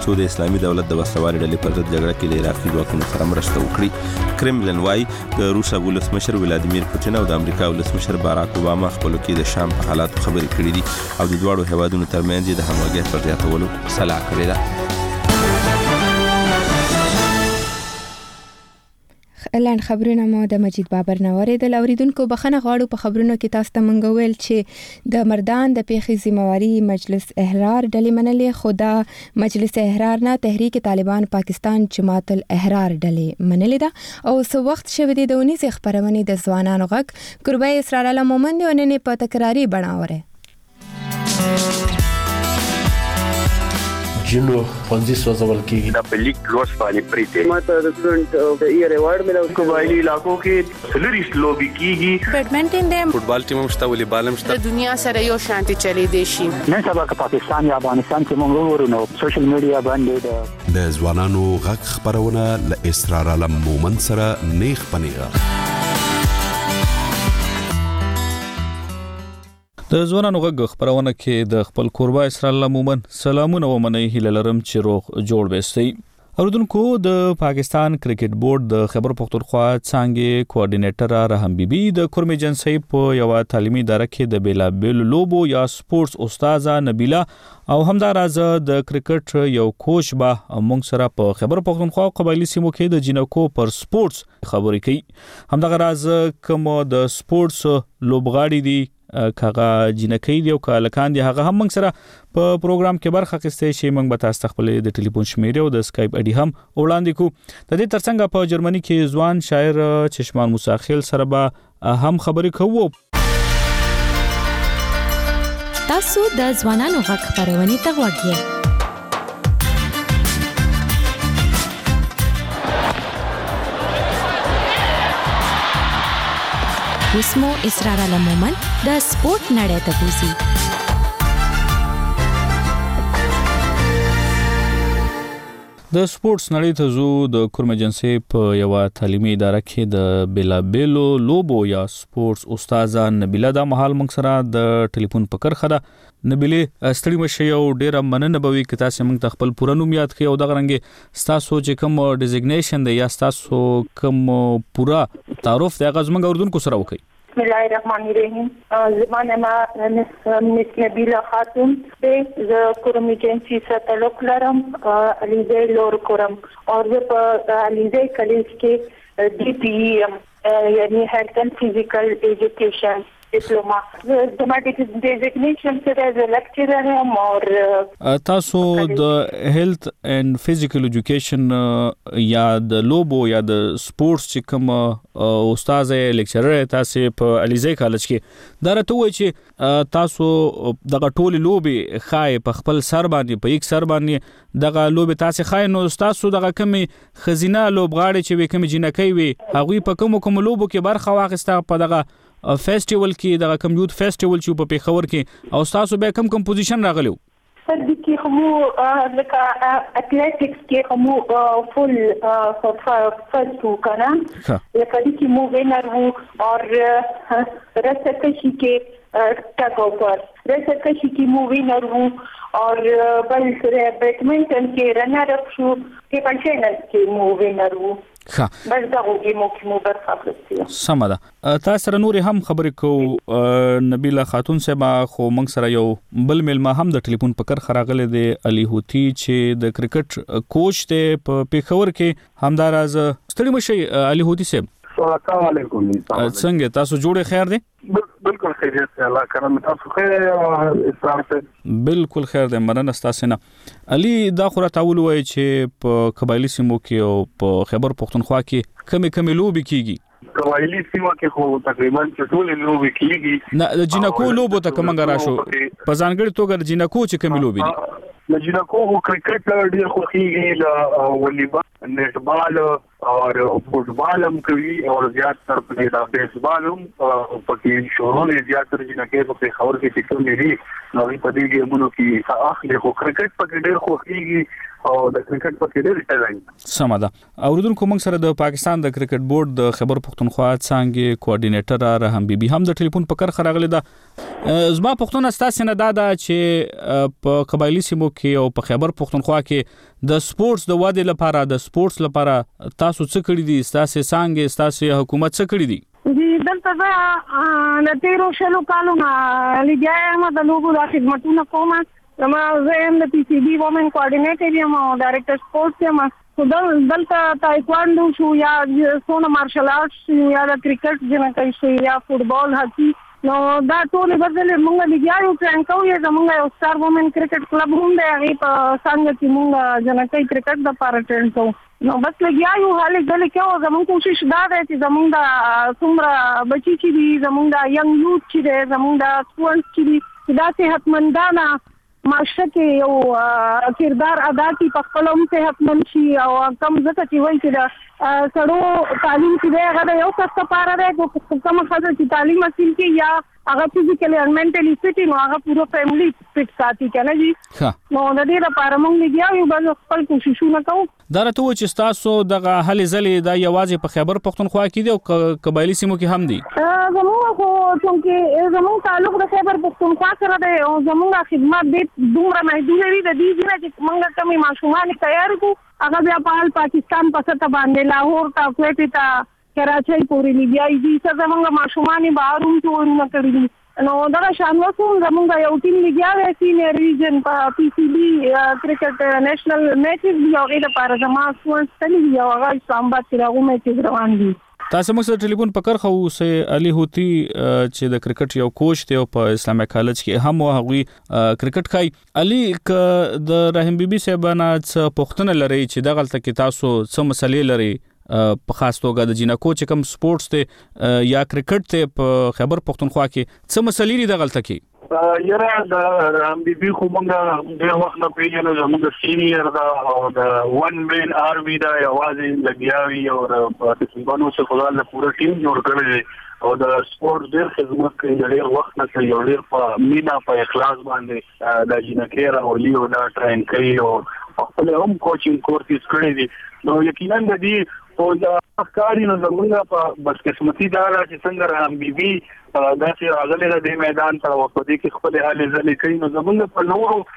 څو د اسلامي دولت د وسلوالې ډلې پر ضد جګړه کې د عراقي ځواکونو سره مرسته وکړي. کرملن وايي د روس ولسمشر ولادیمیر پوتین او د امریکا ولسمشر باراک اوباما خپلو کې د شام په حالاتو خبرې کړې دي او د دواړو هیوادونو ترمنځ د همغږۍ پر زیاتولو سلا کړې ده. لاند خبرونه مو د مجید بابر نواري د اوریدونکو بخنه غواړو. په خبرونو کې تاسو ته مونږ ویل چې د مردان د پیښې ذمہواری مجلس احرار ډلې منلې، خو دا مجلس احرار نه تحریک طالبان پاکستان جماعت الاحرار ډلې منلې ده. او سو وخت شوه د 19 خبرونه د ځوانانو غږ قربای اسرار الله مومند وننه په تکراری بناوره جنو پنځه سوځول کېږي دا په لیک لوس باندې پریته ماته د سټډنټ د ایئر ایوارډ ملو قبایلی علاقو کې سلریس لوبي کیږي. بیډمنټن د فوټبال ټیم مشته ولې بالم شته د دنیا سره یو شانتي چلی دی شي. نن سبا که پاکستان یا افغانستان کې موږ ورونو سوشل میډیا باندې د ځوانانو غږ خبرونه ل اسرار علم مومند سره نیخ پنیغه. د ځوانانو غږ خبرونه کې د خپل قربا اسرار الله مومند سلامونه ومني هیله لرم چې روغ جوړ وستي. اوردونکو د پاکستان کرکټ بورډ د خیبر پختونخوا څنګه کوارډینیټر رحم بیبي د کورم ایجنسی په یو تعلیمي اداره کې د بیلابل لوبو یا سپورتس استاد نبیله او همداراز د کرکټ یو کوچ به موږ سره په خیبر پختونخوا قبایلی سیمو کې د جنکو پر سپورتس خبرې کوي. همداراز کوم د سپورتس لوبغاړي دي کاغه جنکی دی او کالکان دی هغه هم موږ سره په پروګرام کې برخه اخیستې شي. موږ به تاسو خپل د ټلیفون شمیره او د اسکایپ اډي هم وړاندې کو. د دې ترڅنګ په جرمني کې ځوان شاعر چشمان موسیخیل سره به هم خبرې کوو. تاسو د ځوانانو غږ خبرونه ته وګورئ. اسمو اسرار علم مومند د سپورت نړۍ ته بوزي. د سپورتس نړۍ ته زو د کورم ایجنسی په یو تعلیمي اداره کې د بیلابلو لوبو یا سپورتس استاد نبیله د محل موږ سره د ټلیفون په کرخه ده. نبیله ستړي مشه یو ډیره مننه بوي چې تاسو موږ خپل پوره نوم یاد کړئ او د غرنګ تاسو چې کوم ډیزګنیشن دی یا تاسو کوم پورا تعارف د غزمنګ اوردونکو سره وکړئ. بسم الله الرحمن الرحیم. زمانه ما مس نبیله خاتون د کورم ایجنسی سره تعلق لرم. علیزه لور کورم او په علیزه کالج کې ډي پی یعنی هیلث اینڈ فزیکل ایجوکیشن ډیپلوما د ډیزګنیشن سره از لیکچرر هم او تاسو د هیلث اینڈ فزیکل ایجوکیشن یا د لوبو یا د سپورتس چې کوم استاد لیکچرر تاسو په علیزه کالج کې دا راته وایي چې تاسو دغه ټول لوبي خای په خپل سر باندې په یک سر باندې دغه لوبي تاسو خای نو تاسو دغه کمی خزینه لوبغاړي چې وکم جنکی وي هغه په کوم لوبو کې برخه واخیسته په دغه فیسټیوال کې د کمپیوټر فیسټیوال چې په پیښور کې او تاسو به کوم پوزیشن راغلیو؟ سر د کې هم لکه اټلیټکس کې هم فل فرست وکړه لکه د کې مو وینر وو او رسکشي کې ټاکو پر رسکشي کې مو وینر وو او بل سره بیډمنټن کې رنر اپ شو کې پنځنل کې مو وینر وو. بس دغه کې مو برخه اخیستې. سمه ده. تاسو سره نور هم خبرې کو نبیله خاتون صاحب خو موږ سره یو بل ملما هم د ټلیفون پکر خراغله دی علي هوتی چې د کرکټ کوچ دی په پیښور کې همداراز ستړي مشي علي هوتی صاحب. السلام علیکم. څنګه تاسو جوړه خیر دی؟ بالکل خیریت دی الله کرم تاسو خیر اسلام ته بالکل خیر دی مننه تاسو نه. علي دا خو را تاول وای چې په قبایلی سیمو کې او په خیبر پختونخوا کې کمی لوبي کیږي. قبایلی سیمو کې خو تقریبا ټول لوبي کیږي. نه د جنکو لوبو ته کومه راشو په ځانګړي توګه د جنکو چې کمی لوبي دي. د جنکو کرکټ ډیر خوږي د والیبال نیټبال او فوټبال هم کوي او زیات تر په د بیسبال هم پکې شورونه زیات تر جنکو په خبر کې چې کوم دي نو په دې ګیمونو کې اخلي خو کرکټ پکې ډیر خوږي او د کرکټ پکې ډیر ټلای. سم ده. اوردونکو موږ سره د پاکستان د کرکټ بورډ د خیبر پختونخوا څنګه کوارډینیټر رحم بیبي هم د ټلیفون پکر خراغله ده. زما پښتون استاسو نه دا چې په قبایلی سیمو کې او په خیبر پښتونخوا کې د سپورتس د وادي لپاره د سپورتس لپاره تاسو څه کړی دي تاسو څنګه تاسو حکومت څه کړی دي دلته د تیرو شلو کالو نه لګیا یم د لوبو د خدمتونو کوم زما زه هم د پی سی بي وومن کوارډینیټر یم او ډایرکټر سپورتس یم دلته تایکواندو شو یا سونه مارشل آرټس یا د کرکټ جنکای شو یا فوټبال هاکی نو دا ټول بدل موږ لګیاو پلان کوو زموږ یو ستار وومن کرکټ کلب هم دی هغه په څنګه چې موږ جنکای کرکټ د پاره ټرین کوو نو بس لګیاو حاله ځل کې زموږ کوشش دا دی چې زموږ د څومره بچی چې دي زموږ د ینګ یوث چې دی زموږ د سټوډنټس چې دي دا صحتمندانه معاشره کې یو کردار ادا کړي په خپل هم صحتمند شي او کم ځکه چې وایي چې د سړو تعلیم چې دی هغه یو څه لپاره دی کوم ښځه چې تعلیم حاصل کړي یا هغه فزیکلی او منټلی فټ نو هغه پورو فیملی فټ ساتي کنه جی نو د دې لپاره موږ لګیاو بل خپل کوششونه کوو دا راته و چې تاسو دغه هلې ځلې د یوازې په خیبر پښتونخوا کې دی او قبایلی سیمو کې هم دي زموږ خو څنګه زموږ تعلق د خیبر پښتونخوا سره دی او زموږ خدمات د دومره محدود دي د دې چې موږ کمی ماشومان تیار کو هغه بیا په پاکستان په سطح باندې لاهور ته کوټه ته کراچۍ پورې لګیای دي څنګه موږ ماشومان بهروم ټول نه کړی نو دا شان وسو زموږ یو ټیم لګیاوې سینیئر ریجن په پی سی بي کرکټ نېشنل میچز دی او غیر لپاره زما سپورټس تللی یو هغه اسلام آباد کې راغو میچز روان دي تاسو موږ سره ټلیفون پکړ خو سه علي هوتی چې د کرکټ یو کوچ دی په اسلامي کالج کې هم هغوی کرکټ کوي علي ک د رحیم بیبي صاحبانه څه پوښتنه لري چې دغه تل کې تاسو څه مسلې لري په خاص توګه د جنکو چې کوم سپورتس ته یا کرکټ ته په خیبر پښتونخوا کې څه مسلې دي دغه تل کې یاره د رحیم بیبي خو موږ د وخت نه پیژنو زموږ سینیئر دا او د ون مین آرمي دا یوازې لګیاوي او د پاکستانو څخه خدای له پوره ټیم جوړ کړی او د سپورت ډېر خدمت کوي ډېر وخت نه کوي ډېر په مینا په اخلاص باندې د جنکیرا او لیو دا ټرین کوي او خپل هم کوچینګ کورسز کړی دي نو یقینا د دې او دا افکاري نو زموږ په بدقسمتي دا چې څنګه رحیم بیبي داسې راغلی د میدان ته او په دې کې خپل حالې ځلې کوي نو زموږ په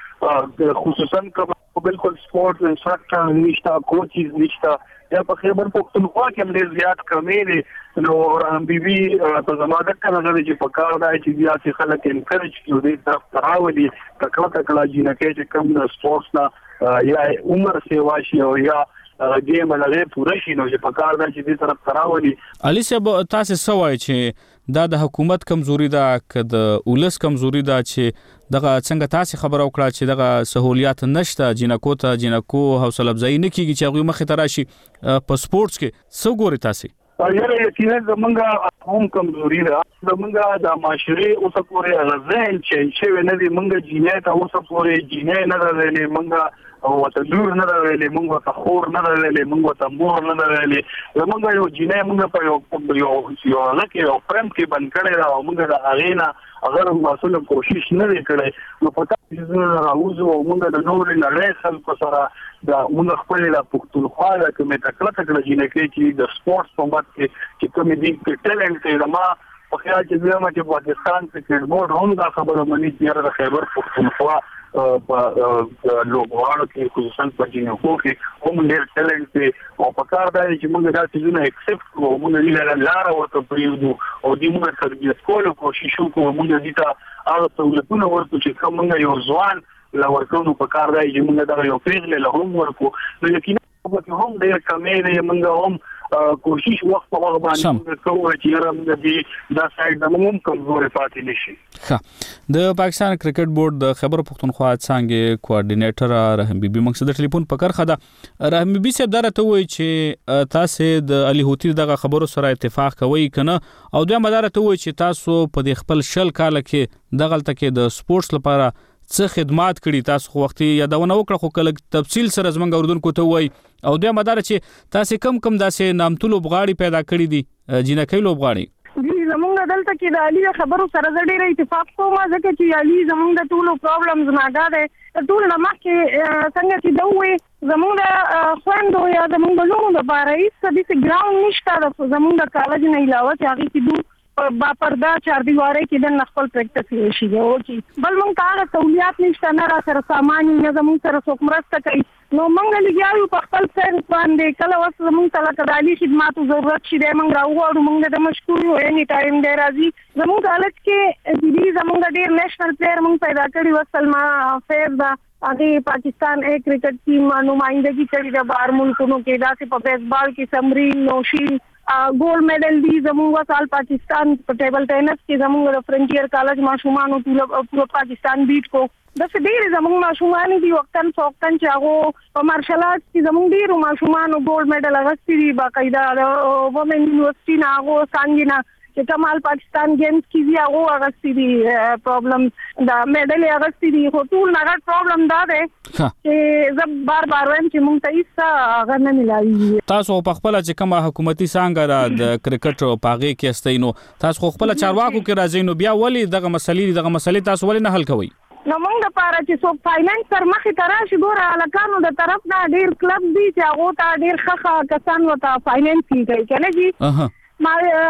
نورو خصوصا کوم بالکل سپورت انسټرکټر نشته کوچز نشته یا په خیبر پښتونخوا کې هم ډېر زیات کمې دي نو رحیم بیبي په زماده کې راغلی چې په کار دی چې بیا چې خلک انکرج کړي دې طرف راولي کله جنکې چې کوم د سپورتس نه یا عمر سیوا شي او یا ګیم لږه پوره شي نو چې په کار دی چې دې طرف راولي علي صاحب تاسو سوای چې دا د حکومت کمزوري ده که د ولس کمزوري ده چې دغه څنګه تاسو خبر او کړه چې دغه سہولیات نشته جنکو حوصله افزایی نه کیږي چې هغه مخ ته راشي په سپورتس کې څو ګوري تاسو یاره یقینا زمونږ هم کمزوري ده زمونږ د معاشري اوسه پورې غزل چې نه دي مونږ جینې ته اوسه پورې جینې نه درلې مونږ او ته لور نه درلې مونږ ته خور نه درلې مونږ ته مور نه درلې زمونږ یو جینې مونږ په یو لکه یو فرم کې بند کړی دا مونږ د اغینا اگر مسؤل کوشش نه وکړي نو پتا چې راوځو مونږ د نور نه لري خلکو سره دا مونږ خپل د پښتونخوا د کومه تکړه جینې کې د سپورتس په مات کې کوم دي ټیلنټ دی ما په خیال کې زما چې پاکستان کرکټ بورډ هم دا خبره مني چې د خیبر پښتونخوا په لوبغاړو کې خصوصا په جنکو کې هم ډېر ټیلنټ دی او په کار دی چې موږ دا څه ایکسپټ کوو موږ نه لاره ورته پریږدو او دې موږ تربیت کولو کوشش وکړو موږ دې ته هغه سہولتونه ورکړو چې کوم موږ یو ځوان لا ورکړو په کار دی چې موږ دا یو پیغله له هم ورکو نو یقینا په هم ډېر کمې دی موږ هم کوشش وخت په وخت باندې کوو چې رم د دا سایډ د موږ کمزوري پاتې نشي د پاکستان کرکټ بورډ د خیبر پښتونخوا څنګه کوارډینیټر رحیم بیبي موږ د ټلیفون پکړ خدا رحیم بیبي صاحب درته وایي چې تاسو د علي هوتی دغه خبرو سره اتفاق کوي کنه او دوی مدارته وایي چې تاسو په د خپل شل کال کې دغه تکي د سپورتس لپاره څه خدمات کړي تاسو خو وختي یادونه وکړه خو کله تفصیل سره زمونږ اردوونکو ته وایي او دوی مدار چې تاسو کم داسې نامتو لوبغاړي پیدا کړی دي جنکۍ لوبغاړي زمونږ دلته کې د علي خبرو سره ډېر اتفاق کوم ځکه چې علي زمونږ د ټولو پرابلمز نه ده ټول نه مخکې څنګه چې دوی زمونږ د خويندو یا زمونږ د لومو لپاره هیڅ د ګراوند نشته زمونږ د کالج نه علاوه چې هغه کې با پردا چاردیواره کې د خپل پریکټس شي او چې بل مونږ ته سہولیات نشته نه را سره سامان نه زموږ سره څوک مرسته کوي نو مونږ لګیاو په خپل ځای باندې کله وس زموږ ته کډالي خدماتو ضرورت شي د مونږ راوړو مونږ د مشکور یو اني ټایم دی راځي زموږ حالت کې دې زموږ ډېر نېشنل پلیئر مونږ پیدا کړی وسلما فیض دا هغه پاکستان کرکټ ټیم نمائندګي کړې د بهر ملکونو کې داسې په بیسبال کې سمرین نوشین ګولډ میډل دی زموږ سال پاکستان په ټیبل ټینس کې زموږ د فرنټیر کالج ماشومان ټول پاکستان بیټ کو د ډېر زموږ ماشومان دي وختن فوختن چې هغه په مارشل آرټس کې زموږ ډېر ماشومان ګولډ میډل اغستې دي باقاعده وومن یونیورسيټي نه هغه څنګه چې کمال پاکستان گیمز کې دی هغه اغستې دي پرابلم دا میډل اغستې دي خو ټول نه پرابلم دا دی چې زب بار وایم چې مونږ ته هیڅ غن نه ملایي تاسو په خپل چې کومه حکومتي څنګه د کرکټ پاغي کې استینو تاسو خپل چارواکو کې راځي نو بیا ولی دغه مسلې تاسو ولې نه حل کوئ نو موږ د پاره چې څوک فاینانس تر مخې تراشي ګوره الکانو د طرف نه ډیر کلب دي چې هغه ته ډیر ښه کسان وته فاینانس کوي کنه جی ما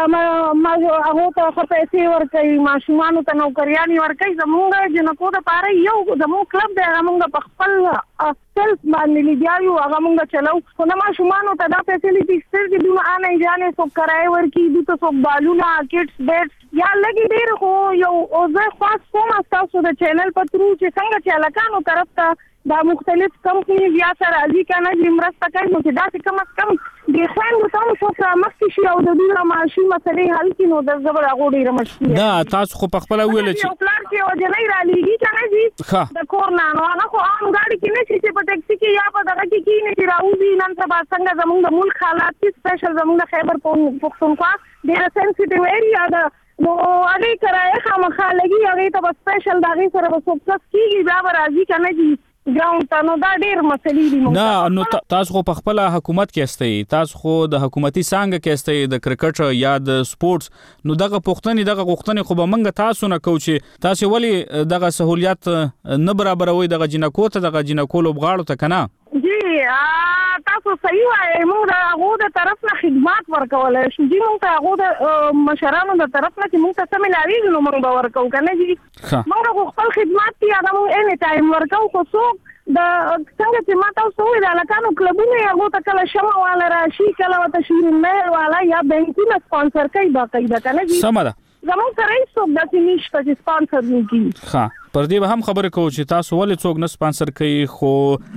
هغه ته خو پیسې ورکړي ماشومان ته نوکریاني ورکړي زموږ جنکو د پاره یو زموږ کلب دی موږ په خپل سیلف باندې لګیاو هغه موږ چلو خو نه ماشومان ته دا فیسیلیټي ستر دي دوه نه ځانې څوک کرای ورکړي دوی څوک بالونه کټس بیټس یا لګي ډیر خو یو او زه خاص کوم تاسو د چینل په ترو چې څنګه چې الکانو طرف ته دا مختلف کمپنی بیا سره راځي کنه چې مرسته کوي نو چې دا څه کم از کم د خويندو تاسو څو مخکې شي او د دوی معاشي مسلې حل کینو د زبر غوډي رمشتي دا تاسو خو په خپل ویل چې پلان کې او جنې را لېږي کنه جی د کور نه خو عام ګاډي کې نه شي چې په ټیکسي کې یا په دغه کې نه راوځي نن سبا څنګه زموږ د ملک حالات کې سپیشل زموږ د خیبر پختونخوا ډېر سنسټیو ایریا ده نو هغه کرایه خامخا لګي هغه ته سپیشل دغه سره فوکس کیږي بیا راځي کنه جی ګراوند ته نو دا ډیر مسلې دي نه نو تاسو خو په خپل حکومت کې استئ تاسو خو د حکومتي څنګه کې استئ د کرکټ یا د سپورتس نو دغه غوښتنې خو به منګه تاسو نه کوو چې تاسو ولی دغه سہولیات نه برابروي دغه جنکو لوبغاړو ته کنه جی تاسو صحیح وایي موږ هغه د طرف نه خدمات ورکول شي جی موږ هغه د مشرانو د طرف نه چې موږ ته سم لاوي نو موږ ورکو کنه جی موږ خپل خدمات کې هغه موږ اني ټایم ورکو خو څوک د څنګه چې ما تاسو وې د الکانو کلبونه هغه ته کله شمه والا راشي کله وته شیرین مهر والا یا بانکونه سپانسر کوي باقاعده کنه جی سم ده زموږ سره څوک د نشته چې سپانسر وکړي ها پر دې به هم خبره کوو چې تاسو ولې څوک نه سپانسر کوي خو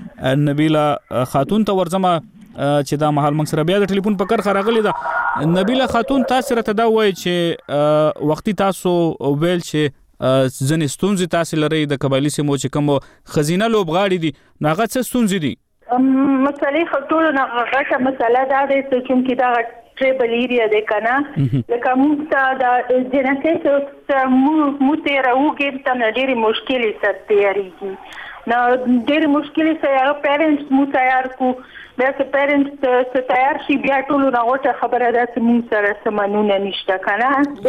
نبیله خاتون ته ورځم چې دا مهال موږ سره بیا د ټلیفون په کار خراغلی ده نبیله خاتون تاسو راته دا وایي چې وختي تاسو ویل چې ځنې ستونزې تاسو لري د قبایلی سیمو چې کوم خزینه لوبغاړي دي ناغه څه ستونزې دي مسلې خطر نه غټه مسله ده چې دا ټریبل ایریا ده کنه لکه موږ ته د جنسیت مو تیر او کې ته ډېری مشکلې سره تیاریږي نو ډېری مشکلې سره پیرنټس مو تیار کو بیا چې پیرنټس تیار شي بیا ټول نه وټه خبره ده چې موږ سره سمانونه نشته کنه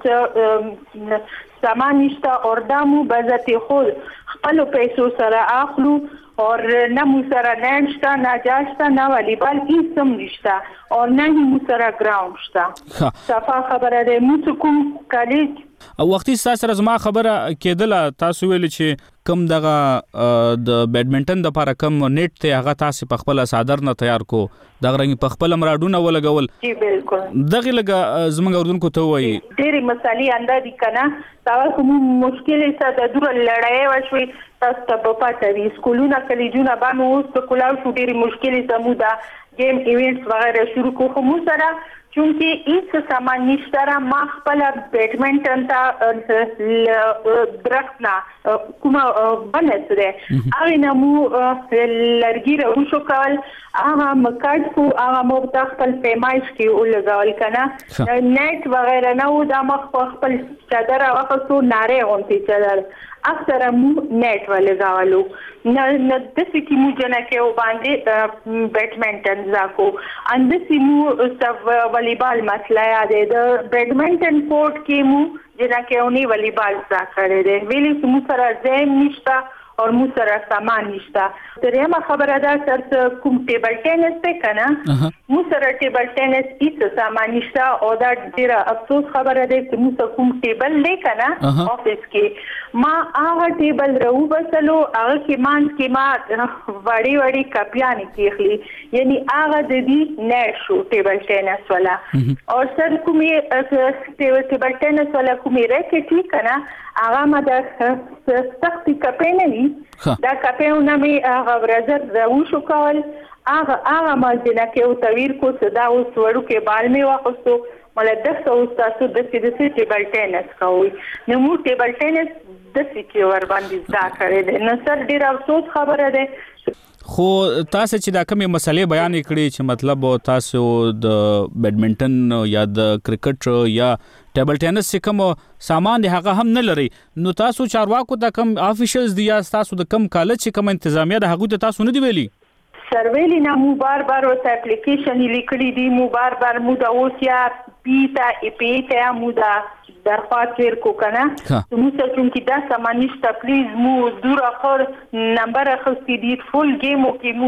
بالکل سامان نشته اوردامو بذات خود خپل پیسو سره اخلو اور نه مو سره نشته نه جاشته نه والیبال هیڅ هم نشته اور نه مو سره ګراوند شته صفه خبره ده مو کوم کالج او وختي سره زما خبره کېدله تاسو ویل چې کم دغه د بیډمنټن د لپاره کم نیټ ته هغه تاسو په خپل صادر نه تیار کو دغه رنګ په خپل مراډونه ولګول جی بالکل دغه لګه زمونږ اردوونکو ته وایي ډېری مسالې انده دي کنه تاسو مشکلې سره د دور لړۍ وشوي تاسو ته په پاتې وي سکولونه کلیجونه باندې اوس په کلاو شو ډېری مشکلې سمودا گیم ایونټس وغیرہ شروع کوو مو سره چونکه هیڅ سامان نشته ما خپل بیډمنټن ته درخنا کومه بنسره هغه نمو لرګي راوښو کول هغه مکاټ کو هغه مو خپل پیمایش کې ولګول کنه نیټ وغیرہ نو دا مخ خپل چادر واخصو ناره اونتي چادر اکثر مو نیټ ولګاولو نه د سکی مو جنا کې باندې بیډمنټن زاکو اند سیمو والیبال مسله یاده د بیډمنټن کورټ کې مو جنا کې اونې والیبال زا کړې ده ویلې مو سره زم نشتا او مو سره سامان نشته. درېمه خبره ده چې کوم ټیبل ټینس ته کنه مو سره ټیبل ټینس هیڅ سامان نشته او دا ډیره افسوس خبره ده چې مو سره کوم ټیبل نه کنه افیس کې ما هغه ټیبل راو بسلو هغه کې مان کې ما وړي کاپیان کېخلی یعنی هغه د دې نه شو ټیبل ټینس والا او سر کومې ټیبل ټینس والا کومې راکټي کنه هغه ما د سختي کپې نه وي دا کپېونه مې هغه ورځ راو شو کول هغه مالجنه کې او تویر کو صدا او سوړو کې بال مې واخستو مله د تاسو د سې ټیبل ټینس کوي نو مو ټیبل ټینس د سې ور باندې دا کړی نو سر ډیر افسوس خبره ده. خو تاسو چې دا کومه مسلې بیان کړې چې مطلب تاسو د بیډمنټن یا د کرکټ یا ټیبل ټینس څخه کوم سامان دی هغه هم نه لري نو تاسو چارواکو ته کوم افیشلز دی یا تاسو د کوم کالج چې کوم انتظامیه د هغه ته تاسو نه دی ویلي سرویلی نه مو بار او اپلیکیشن لیکلي دي مو بار مو دا اوسیا پیتا اپیتا مو دا درخواست ورکو کنه مو څه چې دا سامانیستا پلیز مو دور اخر نمبر اخستې دي فول گیمو کې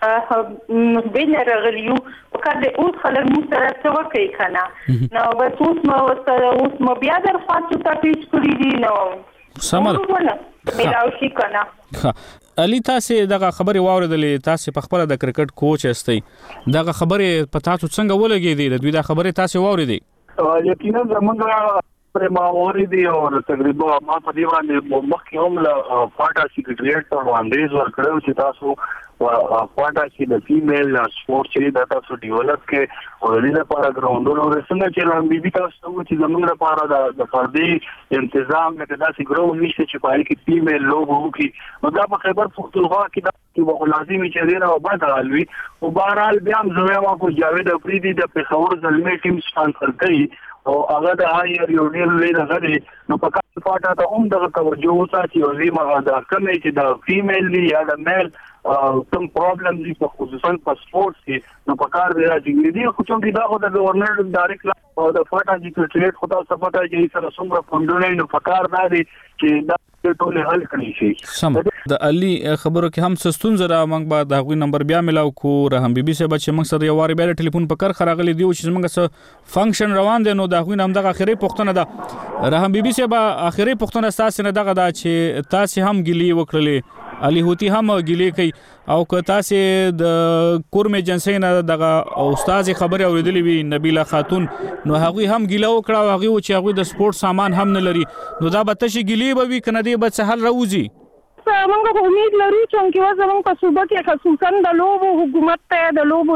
مو بینر غلیو وکړه اوس خلک مو سره څه وکړي کنه نو بس اوس مو بیا درخواست ته پیش کړی دي نو سمر ملاوي کنه علي تاسو دغه خبري واوریدلې تاسو په خبره د کرکټ کوچ استئ دغه خبره په تاسو څنګه ولګېدې د دوی د خبره تاسو واوریدې یقینا زمونږ پر ما اوریدي او تقریبا ما په دی باندې مخکې هم لا پاټا سیکریټریټ او اندیز ورکړو چې تاسو پاټا چې د فیمیل سپورت چې د تاسو ډیولپ کې او د لپاره ګراوندونو څنګه چې هم بي تاسو چې زمونږ لپاره د فردي تنظیم نه داسې ګراوند نشته چې پای کې فیمیل لوګو کې نو دا په خبر پختونخوا کې چې لازمي چې دی او بعد حالوي او بهرحال بیا هم زه ما کو جاوید افریدي د پیښور زلمي ټیم سپانسر کړي او هغه د هایر یو ډیر لوی دغه نو په کار پاټه ته هم دغه توجه وساتي او زما دا کومه چې د فیمیل دی یا د میل کوم پرابلم دي په خصوصا په سپورتس کې نو په کار دی چې دې خو چې دا خو د گورنر ډایرکټ او د فاټا سیکریټریټ خو تاسو پته چې سره څومره فندونه نو په کار دی چې دا ټول حل کړی شي سم د علي خبرو کې هم سستون زره موږ به د هغوی نمبر بیا ملاو کو رحم بیبي صاحب چې موږ سره یو واری بیا ټلیفون په کار خراغلی دی چې موږ سره فنکشن روان دي نو د هغوی نام دغه اخیری پښتنه ده رحم بیبي صاحب اخیری پښتنه تاسو نه دغه دا چې تاسو هم ګلی وکړلې علي هوتی هم ګلی کوي او که تاسو د کورم ایجنسی نه دغه استاد خبره اوریدلې وي نبیله خاتون نو هغوی هم ګیله وکړه او هغوی چې هغوی د سپورت سامان هم نه لري نو دا به تشي ګلی به وي کنه دی به څه حل راوځي موږ امید لرو چې زموږ په صوبه کې خصوصا د لوبو حکومت ته د لوبو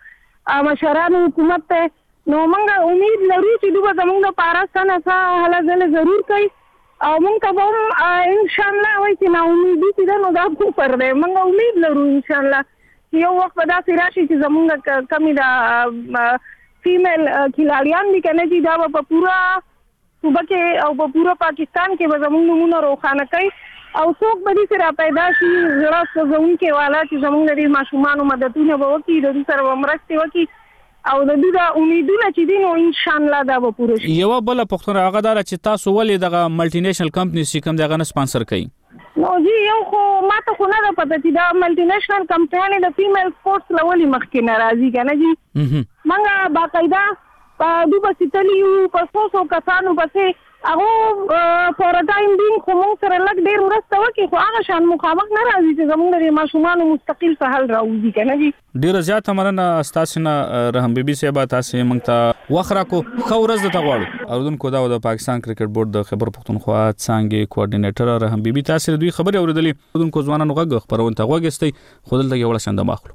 د مشرانو حکومت ته نو موږ امید لرو چې دوی زموږ لپاره څه حل ضرور کوي او موږ ته هم ان شاء الله وایي چې نو امید دي نو دا کو پر دې موږ امید لرو ان شاء الله یو وخت به دا راشي چې زموږ کمی دا فیمیل کھلاڑیان دي کنه چې دا په پورا صوبه کې او په پورا پاکستان کې به زموږ نمونه روښانه کوي او څوک به دې سره پیدا شي زړه سوزونکي والا چې زموږ د ماشومانو مددونه به وکړي د دې سره مرسته وکړي او د دې د امیدونه چې دي نو ان شاء الله دا به پوره شي. یو بل پښتون هغه دار چې تاسو ولې دغه ملټي نېشنل کمپنی چې کوم دغه نه سپانسر کوي نو جی یو خو ماته خو نه ده پته چې دا ملټي نېشنل کمپنی د فیمیل سپورتس لولي مخکې ناراضي کنه جی منګه باقاعده په دوه ستلیو په څو کسانو پسې هغه فور ټایم بینګ کوم سره لګ ډیر ورسته وکي خو هغه شان مخامخ نه راځي چې زموږ د ماشومان مستقل سهال راوځي کنه جی ډیر زیات مننه تاسو نه رحم بیبي صاحب تاسو موږ ته وخره کو خو ورځ د تغواړو اردن کو دا د پاکستان کرکټ بورډ د خبر پښتونخوا څنګه کوارډینیټر رحم بیبي تاسو دوی خبري اوریدلې اردن کو ځوانانو غږ خبرونه ته وګستي خودل ته یو شاند ماخلو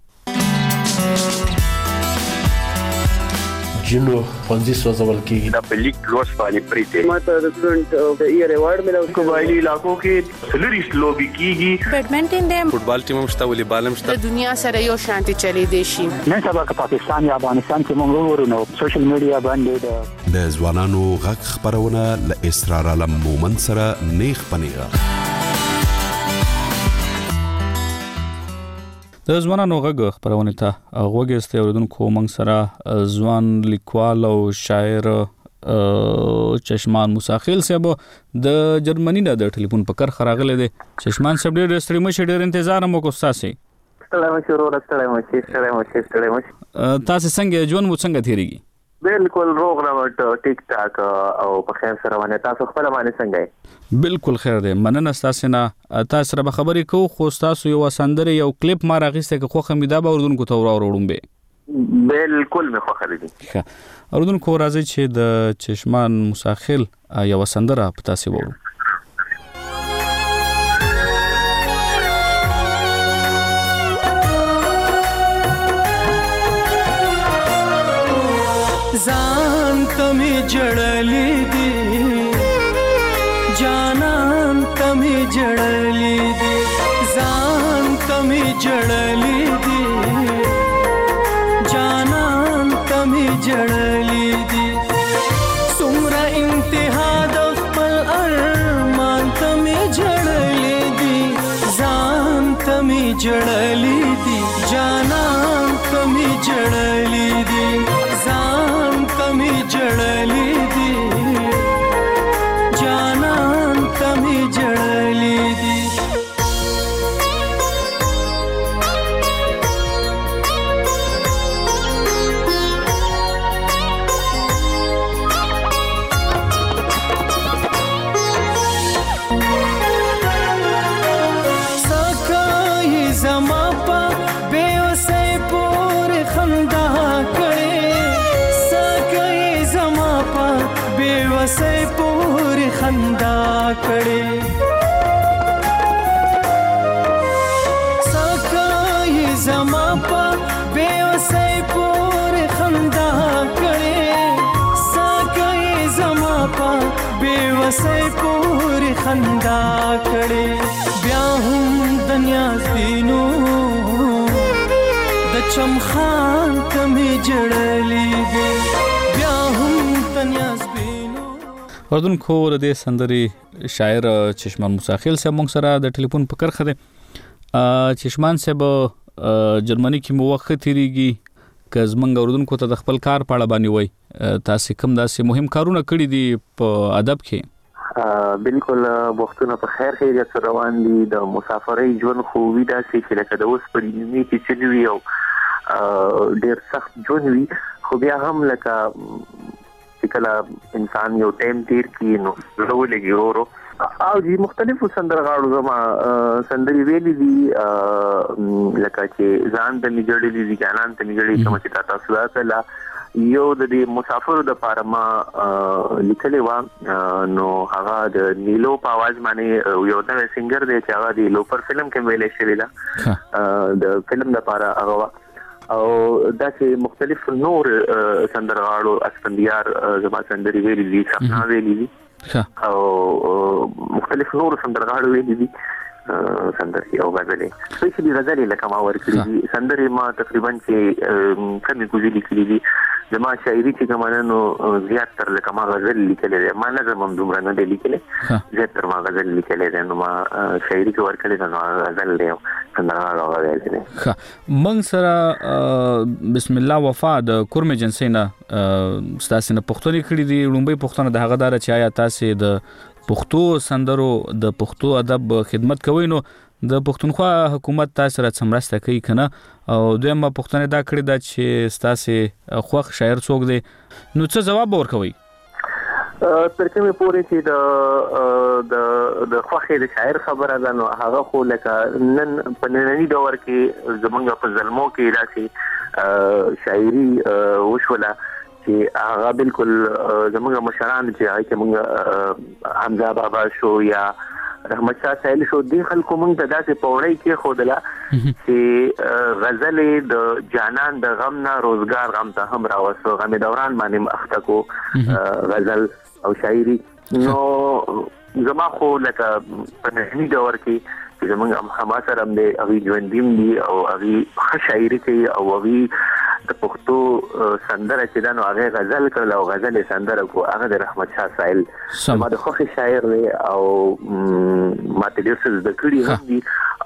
جنو پنځه سوځول کېږي دا په لیګ لوس باندې پریته ماته د سټوډنټ اف د ایئر ایوارډ ملو قبایلی علاقو کې سلریش لوبي کیږي بیډمنټن دې فوټبال ټیم هم شته والیبال هم شته د دنیا سره یو شانتي چلی دی شي نن سبا که پاکستان یا افغانستان کې موږ ورونو سوشل میډیا باندې د ځوانانو غږ خبرونه ل اسرار علم مومن سره نیخ پنیغه د ځوانانو غږ خبرونه ته غوږی ست اوریدونکو موږ سره ځوان لیکوال او شاعر چشمان موساخیل صاحب د جرمني نه د ټلیفون په کار خراغله دي. چشمان صاحب ډېر ستړي مشه ډېر انتظار مو کوستا سي. ستړی مشه تاسو څنګه ژوند مو څنګه تیریږي؟ بالکل روغ رمټ ټیک ټاک او په خیر سره باندې تاسو خپل باندې څنګه؟ بالکل خیر دی. مننه تاسو نه. تاسو سره خبرې کوو خو تاسو یو سندره یو کلیپ ما راغسته که خو خمیدا به اردوونکو ته وروړم به. بالکل مې خوښه دي. اردوونکو راځي چې د چشمان موساخیل یو سندره په تاسو وورو. ځان تمې جړلې دي جانان تمې جړلې دي ځان تمې جړلې دي جانان تمې جړلې دي څومره انتها د خپل ارمان تمې جړلې دي ځان تمې جړلې دي جانان تمې جړلې دي ځان تمې جړلې دي جانان تمې جړلې دي. سکه زما په بې وسۍ پورې خندا وسې پورې خندا کړې سکه زما په بې وسۍ پورې خندا کړې سکه زما په بې وسۍ پورې خندا کړې بیا هم د نیازبینو د چمخان کمې جړلې دي بیا هم د نیازبینو. اردوونکو د دې سندري شاعر چشمان موساخیل صاحب موږ سره د ټلیفون په کرخه دي. چشمان صاحب جرمني کې مو وخت تیریږي که زمونږ اردوونکو ته د خپل کار په اړه باندې وای تاسو کوم داسې مهم کارونه کړی دي په ادب کې؟ بالکل وختونه په خیر خیریت سره روان دي. د مسافرۍ ژوند خو وی داسې چې لکه د اوس په نیمه کې چلوي او ډېر سخت ژوند وي خو بیا هم لکه کله انسان یو ټایم تیر کی نو ورولېږي ورو او دي مختلفو سندرغاړو زما سندري ویلي دي لکه چې ځان د میجړلې دي جانان ته میجړې کوم چې تاسو راځلا یو د مسافرو د پاره ما لیکلې و نو هغه د نیلو په आवाज باندې یو د سنگر دی چې هغه د لوپر فلم کې ویلې شوی دا د فلم لپاره هغه او داسې مختلف نور سندرغاړو اسفندیار زما سندري ویلي دي سپنا ویلي دي او مختلف نور سندرغاړو ویلي دي سندري او غزلې سپیشلی غزلې لکه ما ورکړي دي سندري ما تقریبا چې کمی غزلې کړې دي زما شاعري چې کومانو زیات تر لکه ما غزل لیکلې ده ما نظم هم دومره نه لیکلې زیات تر ما غزل لیکلې ده نو ما شاعري کې ورکړې ده نو غزل له سندرغاړو غزلې ده. من سره بسم الله وفا د کورم جنسینا ستاسو نه پښتوني کړې دي لومبي پښتون د هغه دار چې آیا تاسو د پښتو سندرو د پښتو ادب خدمت کوي نو د پښتونخوا حکومت تاسو سره څمرسته کوي کنه او دویمه پښتنه دا کړی دا چې تاسو خوښ شاعر څوک دی نو څه جواب ورکوي؟ ترکمه پورې چې د خوښې د شاعر خبره ده نو هغه خو لکه نن په نننی دور کې زمونږ په ظلمو کې راشي شاعري وشوله چې هغه بالکل زمونږ مشران چې هغه موږ حمزه بابا شو یا رحمت شاه سایل شو دي خلکو موږ ته داسې پوړی کې خودله چې غزلې د جانان د غم نه روزګار غم ته هم راوسو غم دوران باندې اخته کو غزل او شاعري نو زما خو لکه په نهنی دور کې زمونږ هم سره هم دی هغه ژوندیم دي او هغه شاعري کوي او هغه د پښتو سندره چې دا نو هغه غزل کړل او غزل سندره کو هغه د رحمت شاه سایل ما د خوښ شاعر دی او ما ته ډېر څه د کړي هم دي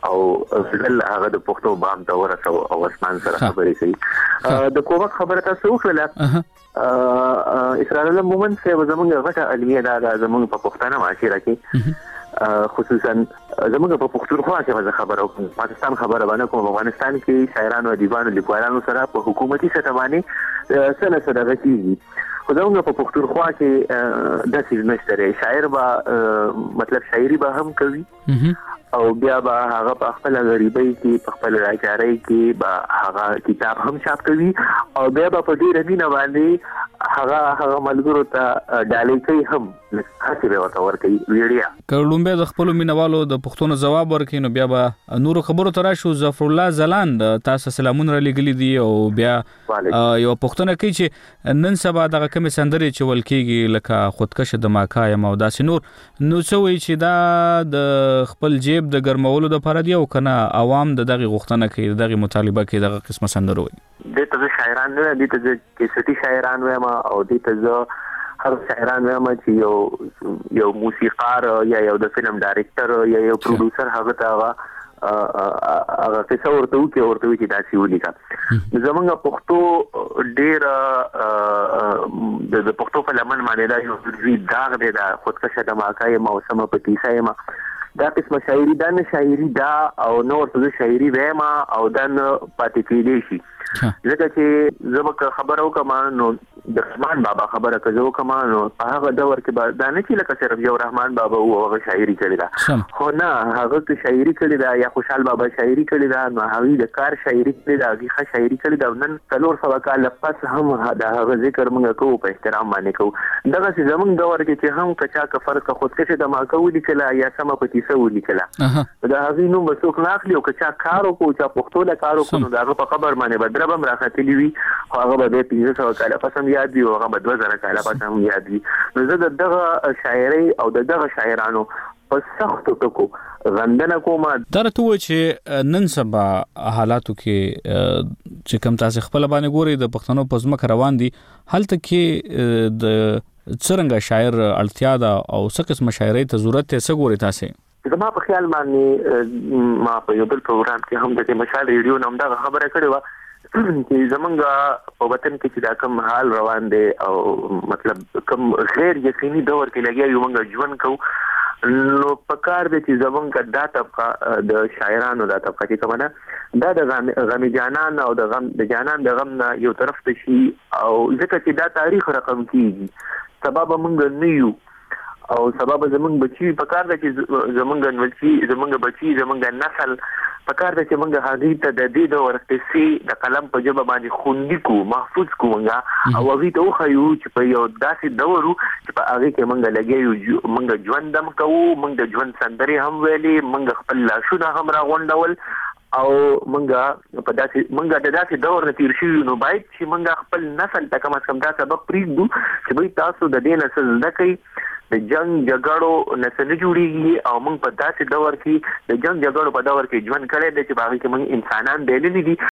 او ځل هغه د پښتو بام ته ورسو او اسمان سره خبرې کوي د کومک خبره تاسو وکړه اسرائیل مومن څه زمونږ غټه علمي دا زمونږ په پښتنه معاشره کې خصوصا زمونږ په پښتونخوا کې خبره کوم پاکستان خبره باندې کوم افغانستان کې شاعرانو او ادیبانو لیکوالانو سره په حکومتي سطح باندې سره غږیږي خو زمونږ په پښتونخوا کې داسې نشته شاعر به مطلب شاعري به هم کوي او بیا به هغه په خپل غریبۍ کې په خپل راچارۍ کې به هغه کتاب هم چاپ کوي او بیا به په ډېره مینه باندې هغه ملګرو ته ډالۍ کوي هم هڅې به ورته ورکوي ویډیا که لومبه د خپل مینوالو د پښتون جواب ورکړي نو بیا به نور خبرو ته راشو ظفر الله زلاند تاسو سلامونه را لګلې دي او بیا یو پښتون کوي چې نن سبا دغه کمی سندري چې ولکېږي لکه خودکش د ماکای او داسې نور نو څه وایي چې دا د خپل جیب د ګرمولو د لپاره دی او کنه عوام دغه غوښتنه کوي دغه مطالبه کوي دغه قسمه سندرو وي د ته شاعران نه دي ته کیسټي شاعران وایم او د ته هر شاعران وایم چې یو موسیقار یا یو د فلم ډایرکټر یا یو پروډوسر هغه ته هغه څه ورته وکړي چې دا سی ولیکا زمونږ پښتو ډېر د پښتو په لمن باندې دا یو داغ دی دا خودکشه د ماکای موسم په کیسه ما دا قسمه شاعري دا نه شاعري دا او نور څه شاعري وایم او دا پاتې کېدې شي ځکه چې زموږ خبرو کوم نو د رحمان بابا خبره کوي کوم نو په هغه دور کې دا نه چې لکه صرف یو رحمان بابا او هغه شاعري کړی دا خو نه هغه کې شاعري کړی دا یا خوشحال بابا شاعري کړی دا نو هغه د کار شاعري کړی دا هغه شاعري کړی دا نن 300 کال پس هم دا هغه ذکر موږ کوو په احترام باندې کوو دغه چې زموږ دور کې چې هم کچا کا فرق خودکشه د ما کوو لیکلا یا سم په کیسه ولیکلا دا هغه نو مسوک ناخلی او کچا کارو کو چا پښتو له کارو کو دا په خبر باندې بدربم راخاتلی وی هغه به 1500 کال پس هم یاد وي او هغه به 2000 کال پس هم یاد وي نو زه دغه شاعري او دغه شاعرانو په سختو ټکو غندنه کوم درته و چې نن سبا حالاتو کې چې کوم تاسو خپل باندې ګوري د پښتنو په ځمکه روان دي هلته کې د څرنګه شاعر اړتیا ده او څه قسم شاعري ته ضرورت ته څه ګوري تاسو زما په خیال باندې ما په یو بل پروګرام کې هم د مشال ریډیو نوم دا خبره کړې و چې زمونږ په وطن کې چې دا کوم حال روان دی او مطلب کوم غیر یقیني دور کې لګیا یو موږ ژوند کوو نو پکار دي چې زمونږ دا طبقه د شاعرانو دا طبقه چې کومه دا د غم جانان او د غم د جانان د غم یو طرف ته شي او ځکه چې دا تاریخ رقم کیږي سبب موږ نه یو او سبب زمونږ بچي پکار دي چې زمونږ بچي زمونږ نسل پکار دي چې موږ هغه ته د دې د ورتسي د قلم په جبه باندې خوندي کو محفوظ کو موږ او هغه ته خو یو چې په یو داسې دورو چې په هغه کې موږ لګیو موږ ژوندم کوو موږ د ژوند سندري هم ویلي موږ خپل لاشونه هم راغونډول او موږ په داسې دور نه تیر شو نو باید چې موږ خپل نسل ته کم از کم دا سبق پریږدو چې به تاسو د دې نسل زده کوي د جنگ جګړو نسل جوړیږي او موږ په داسې دور کې د جنگ جګړو په دور کې ژوند کړی دی چې باغې کې موږ انسانان بیللي دي